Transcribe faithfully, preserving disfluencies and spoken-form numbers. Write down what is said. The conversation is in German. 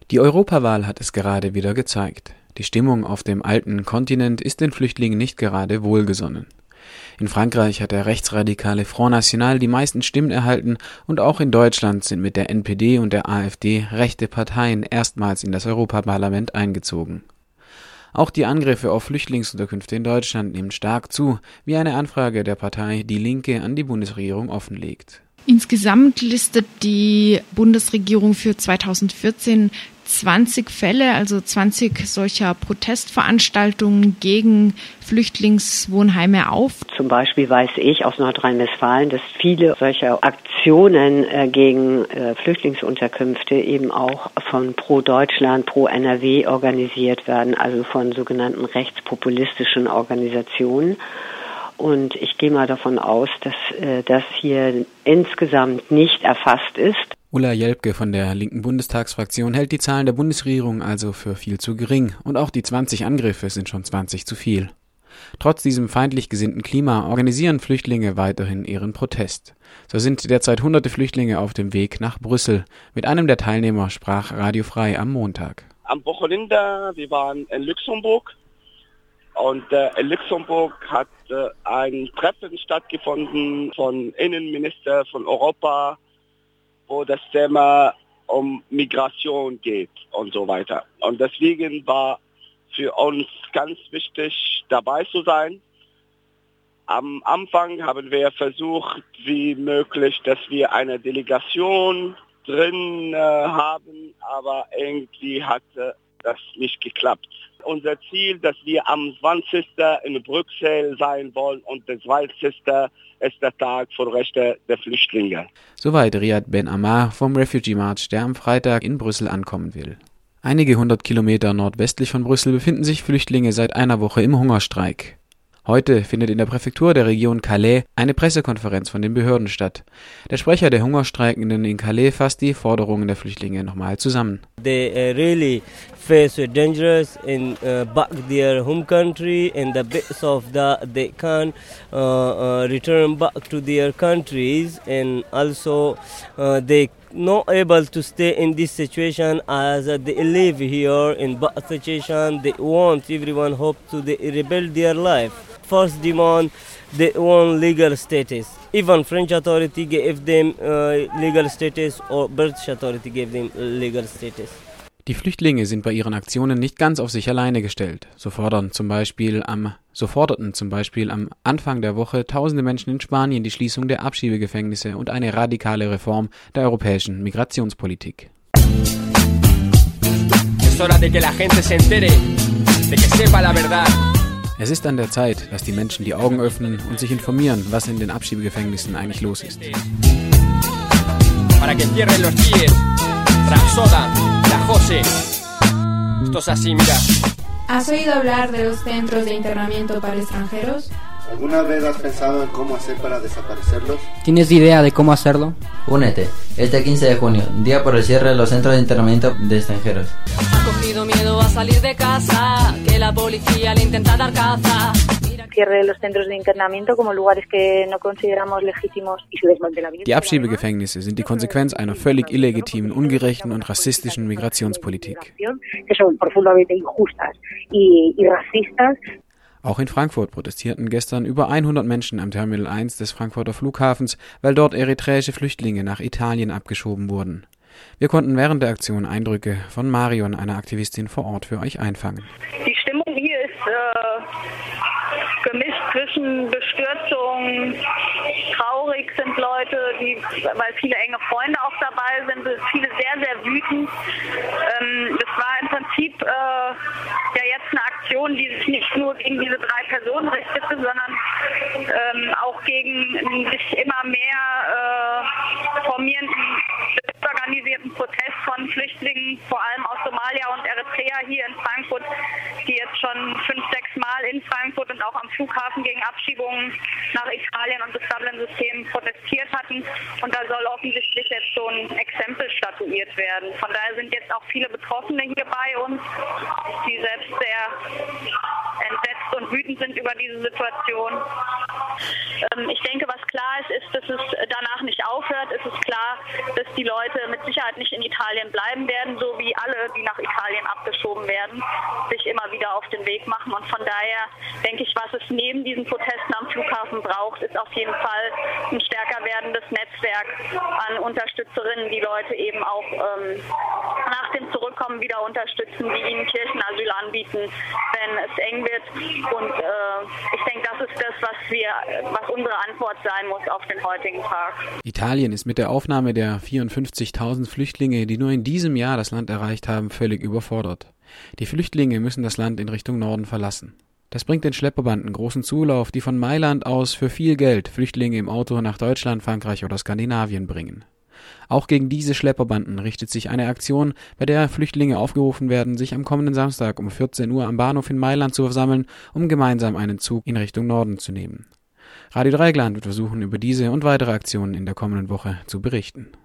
Die Europawahl hat es gerade wieder gezeigt. Die Stimmung auf dem alten Kontinent ist den Flüchtlingen nicht gerade wohlgesonnen. In Frankreich hat der rechtsradikale Front National die meisten Stimmen erhalten und auch in Deutschland sind mit der N P D und der AfD rechte Parteien erstmals in das Europaparlament eingezogen. Auch die Angriffe auf Flüchtlingsunterkünfte in Deutschland nehmen stark zu, wie eine Anfrage der Partei Die Linke an die Bundesregierung offenlegt. Insgesamt listet die Bundesregierung für zweitausendvierzehn zwanzig Fälle, also zwanzig solcher Protestveranstaltungen gegen Flüchtlingswohnheime auf. Zum Beispiel weiß ich aus Nordrhein-Westfalen, dass viele solcher Aktionen äh, gegen äh, Flüchtlingsunterkünfte eben auch von Pro Deutschland, Pro N R W organisiert werden, also von sogenannten rechtspopulistischen Organisationen. Und ich gehe mal davon aus, dass äh, das hier insgesamt nicht erfasst ist. Ulla Jelpke von der linken Bundestagsfraktion hält die Zahlen der Bundesregierung also für viel zu gering. Und auch die zwanzig Angriffe sind schon zwanzig zu viel. Trotz diesem feindlich gesinnten Klima organisieren Flüchtlinge weiterhin ihren Protest. So sind derzeit hunderte Flüchtlinge auf dem Weg nach Brüssel. Mit einem der Teilnehmer sprach Radio Frei am Montag. Am Wochenende, wir waren in Luxemburg. Und äh, in Luxemburg hat äh, ein Treffen stattgefunden von Innenminister von Europa, wo das Thema um Migration geht und so weiter. Und deswegen war für uns ganz wichtig, dabei zu sein. Am Anfang haben wir versucht, wie möglich, dass wir eine Delegation drin äh, haben, aber irgendwie hat äh, das nicht geklappt. Unser Ziel, dass wir am zwanzigsten in Brüssel sein wollen und der dreißigste ist der Tag für Rechte der Flüchtlinge. Soweit Riyad Ben Ammar vom Refugee March, der am Freitag in Brüssel ankommen will. Einige hundert Kilometer nordwestlich von Brüssel befinden sich Flüchtlinge seit einer Woche im Hungerstreik. Heute findet in der Präfektur der Region Calais eine Pressekonferenz von den Behörden statt. Der Sprecher der Hungerstreikenden in Calais fasst die Forderungen der Flüchtlinge nochmal zusammen. They uh, really face dangerous in uh, back their home country and the bits of that they can uh, uh, return back to their countries, and also uh, they not able to stay in this situation as uh, they live here in bad situation. They want everyone hope to they rebuild their life. First demand, they want legal status. Even French authority gave them uh, legal status, or British authority gave them legal status. Die Flüchtlinge sind bei ihren Aktionen nicht ganz auf sich alleine gestellt. So fordern zum Beispiel am, so forderten zum Beispiel am Anfang der Woche tausende Menschen in Spanien die Schließung der Abschiebegefängnisse und eine radikale Reform der europäischen Migrationspolitik. Es hora de que la gente se entere, de que sepa la verdad. Es ist an der Zeit, dass die Menschen die Augen öffnen und sich informieren, was in den Abschiebegefängnissen eigentlich los ist. Para que cierren los pies, Rapsoda, la José. Esto es así, mira. ¿Has oído hablar de los centros de internamiento para extranjeros? ¿Alguna vez has pensado en cómo hacer para desaparecerlos? ¿Tienes idea de cómo hacerlo? Únete, este quince de junio, día por el cierre de los centros de internamiento de extranjeros. Ha cogido miedo a salir de casa, que la policía le intenta dar caza. Cierre de los centros de internamiento como lugares que no consideramos legítimos y su desmantelamiento. Die Abschiebegefängnisse sind die Konsequenz einer völlig illegitimen, ungerechten und rassistischen Migrationspolitik. Que son profundamente injustas y, y racistas. Auch in Frankfurt protestierten gestern über hundert Menschen am Terminal eins des Frankfurter Flughafens, weil dort eritreische Flüchtlinge nach Italien abgeschoben wurden. Wir konnten während der Aktion Eindrücke von Marion, einer Aktivistin vor Ort, für euch einfangen. Die Stimmung hier ist äh, gemischt zwischen Bestürzung, traurig sind Leute, die, weil viele enge Freunde auch dabei sind, viele sehr, sehr wütend. Ähm, das war im Prinzip äh, ja jetzt eine Aktion, die sich nicht nur gegen diese drei Personen richtete, sondern ähm, auch gegen sich immer mehr äh, formierenden, organisierten Protest von Flüchtlingen, vor allem aus Somalia und Eritrea hier in Frankfurt, die jetzt schon fünf, sechs Mal in Frankfurt und auch am Flughafen gegen Abschiebungen nach Italien und das Dublin-System protestiert hatten. Und da soll offensichtlich jetzt so ein Exempel statuiert werden. Von daher sind jetzt auch viele Betroffene hier bei uns, die selbst sehr entsetzt und wütend wütend sind über diese Situation. Ähm, ich denke, was klar ist, ist, dass es danach nicht aufhört. Es ist klar, dass die Leute mit Sicherheit nicht in Italien bleiben werden, so wie alle, die nach Italien abgeschoben werden, sich immer wieder auf den Weg machen. Und von daher denke ich, was es neben diesen Protesten am Flughafen braucht, ist auf jeden Fall ein stärker werdendes Netzwerk an Unterstützerinnen, die Leute eben auch ähm, nach dem Zurückkommen wieder unterstützen, die ihnen Kirchenasyl anbieten, wenn es eng wird. Und äh, ich denke, das ist das, was wir, was unsere Antwort sein muss auf den heutigen Tag. Italien ist mit der Aufnahme der vierundfünfzigtausend Flüchtlinge, die nur in diesem Jahr das Land erreicht haben, völlig überfordert. Die Flüchtlinge müssen das Land in Richtung Norden verlassen. Das bringt den Schlepperbanden großen Zulauf, die von Mailand aus für viel Geld Flüchtlinge im Auto nach Deutschland, Frankreich oder Skandinavien bringen. Auch gegen diese Schlepperbanden richtet sich eine Aktion, bei der Flüchtlinge aufgerufen werden, sich am kommenden Samstag um vierzehn Uhr am Bahnhof in Mailand zu versammeln, um gemeinsam einen Zug in Richtung Norden zu nehmen. Radio Dreieckland wird versuchen, über diese und weitere Aktionen in der kommenden Woche zu berichten.